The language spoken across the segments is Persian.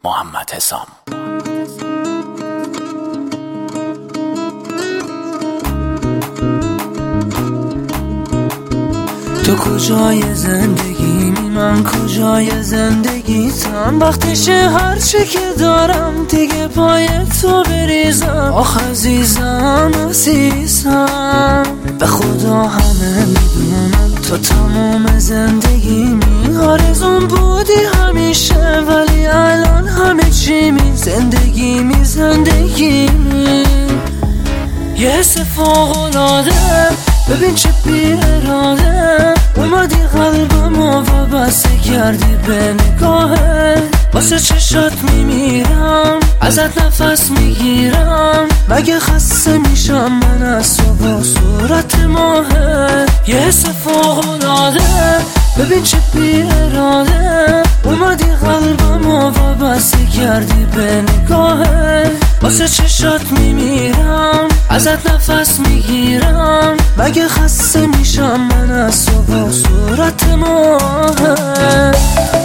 محمد حسام. تو کجای زندگی من کجای زندگیتم، وقتشه هرچی که دارم دیگه پای تو بریزم. آخ عزیزم عزیزم، به خدا همه میدونم تو تمام زندگیمی. آرزون بودی همیشه ولی الان همه چی می زندگیمی یه حس فوق‌العاده، ببین چه بی اراده اومدی قلبمو وابسته کردی به نگاهت. واسه چشات میمیرم، ازت نفس میگیرم، مگه خسته میشم من از تو با صورت ماهت. یه حس فوق‌العاده، ببین چه بی اراده اومدی قلبمو وابسته کردی به نگاهت. واسه چشات میمیرم، ازت نفس میگیرم، مگه خسته میشم من از تو با صورت ماهت.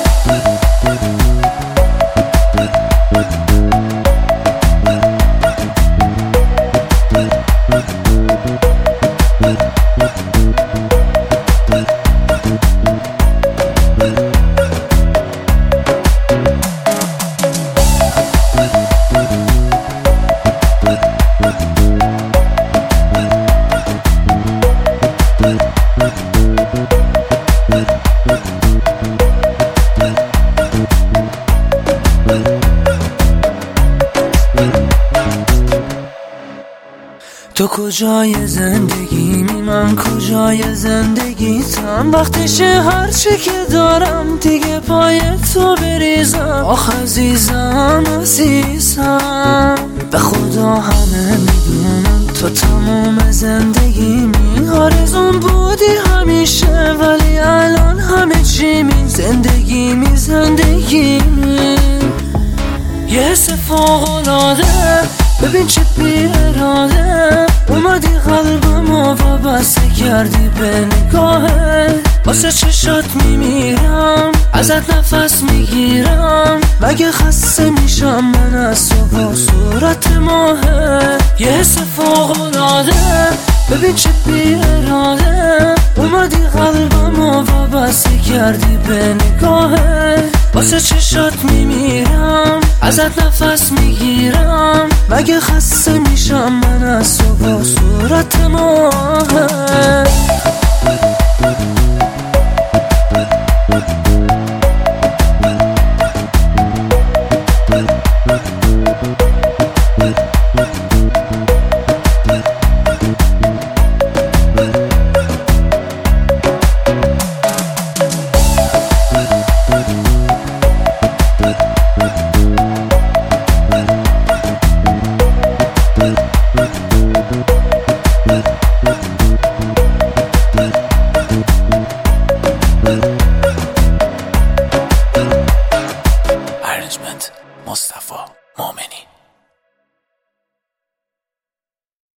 تو کجای زندگی من کجای زندگیتم، وقتشه هرچی که دارم دیگه پای تو بریزم. آخ عزیزم عزیزم، به خدا همه میدونم تو تمام زندگیمی. آرزون بودی همیشه ولی الان همه چی می زندگیمی یه حس فوق‌العاده، ببین چه بی اراده اومدی قلبمو وابسته کردی به نگاهت. واسه چشات میمیرم، ازت نفس میگیرم، مگه خسته میشم من از تو با صورت ماهت. یه حس فوق‌العاده، ببین چه بی اراده اومدی قلبمو وابسته کردی به نگاهت. واسه چشات میمیرم، ازت نفس میگیرم، مگه خسته میشم من از تو با صورت ماهت. Arrangement Mustafa.